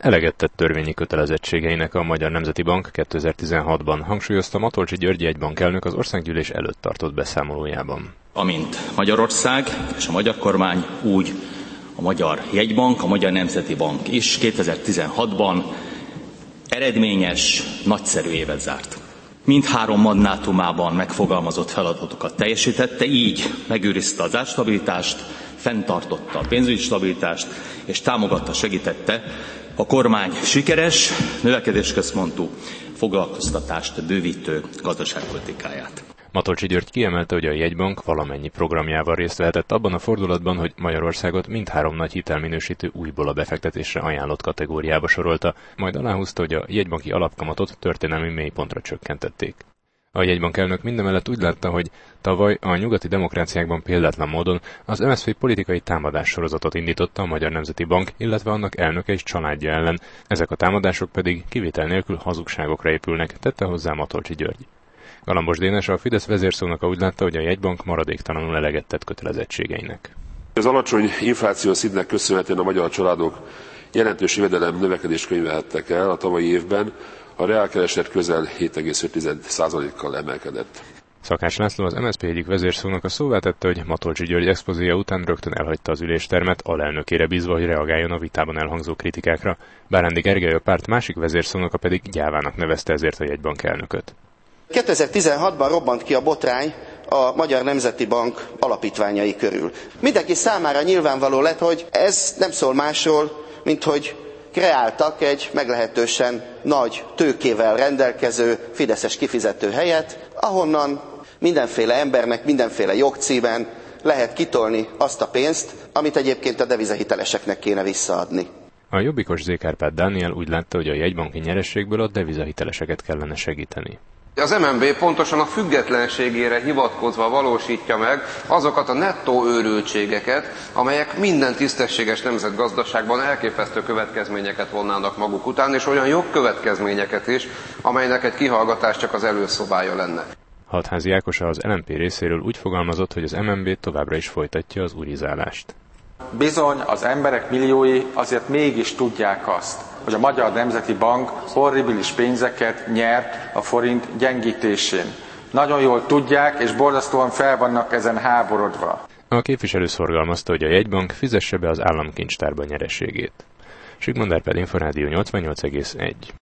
Eleget tett törvényi kötelezettségeinek a Magyar Nemzeti Bank 2016-ban, hangsúlyozta Matolcsy György jegybankelnök az országgyűlés előtt tartott beszámolójában. Amint Magyarország és a magyar kormány, úgy a Magyar Jegybank, a Magyar Nemzeti Bank is 2016-ban eredményes, nagyszerű évet zárt. Mindhárom mandátumában megfogalmazott feladatokat teljesítette, így megőrizte az árstabilitást, fenntartotta a pénzügyi stabilitást, és támogatta, segítette a kormány sikeres, növekedésközpontú, foglalkoztatást bővítő gazdaságpolitikáját. Matolcsy György kiemelte, hogy a jegybank valamennyi programjával részt vehetett abban a fordulatban, hogy Magyarországot mindhárom nagy hitelminősítő újból a befektetésre ajánlott kategóriába sorolta, majd aláhúzta, hogy a jegybanki alapkamatot történelmi mélypontra csökkentették. A jegybankelnök mindemellett úgy látta, hogy tavaly a nyugati demokráciákban példátlan módon az MSZP politikai támadássorozatot indította a Magyar Nemzeti Bank, illetve annak elnöke és családja ellen. Ezek a támadások pedig kivétel nélkül hazugságokra épülnek, tette hozzá Matolcsy György. Galambos Dénes, a Fidesz vezérszónoka úgy látta, hogy a jegybank maradéktalanul eleget tett kötelezettségeinek. Az alacsony inflációs szintnek köszönhetően a magyar családok jelentős jövedelem növekedést könyvelhettek el a tavalyi évben, a reálkereset közel 7,5%-kal emelkedett. Szakás László, az MSZP egyik vezérszónoka szóvá tette, hogy Matolcsy György expozéja után rögtön elhagyta az üléstermet, alelnökére bízva, hogy reagáljon a vitában elhangzó kritikákra. Bárándi Gergely, a párt másik vezérszónoka pedig gyávának nevezte ezért a jegybank elnököt. 2016-ban robbant ki a botrány a Magyar Nemzeti Bank alapítványai körül. Mindenki számára nyilvánvaló lett, hogy ez nem szól másról, mint hogy kreáltak egy meglehetősen nagy tőkével rendelkező fideszes kifizetőhelyet, ahonnan mindenféle embernek mindenféle jogcímen lehet kitolni azt a pénzt, amit egyébként a devizahiteleseknek kéne visszaadni. A jobbikos Z. Kárpát Dániel úgy látta, hogy a jegybanki nyereségből a devizahiteleseket kellene segíteni. Az MNB pontosan a függetlenségére hivatkozva valósítja meg azokat a nettó őrültségeket, amelyek minden tisztességes nemzetgazdaságban elképesztő következményeket vonnának maguk után, és olyan jogkövetkezményeket is, amelynek egy kihallgatás csak az előszobája lenne. Hatházi Ákos az LMP részéről úgy fogalmazott, hogy az MNB továbbra is folytatja az urizálást. Bizony, az emberek milliói azért mégis tudják azt, hogy a Magyar Nemzeti Bank horribilis pénzeket nyert a forint gyengítésén. Nagyon jól tudják, és borzasztóan fel vannak ezen háborodva. A képviselő szorgalmazta, hogy a jegybank fizesse be az államkincstárba nyereségét. Sigmond Árpád, Inforádió 88,1.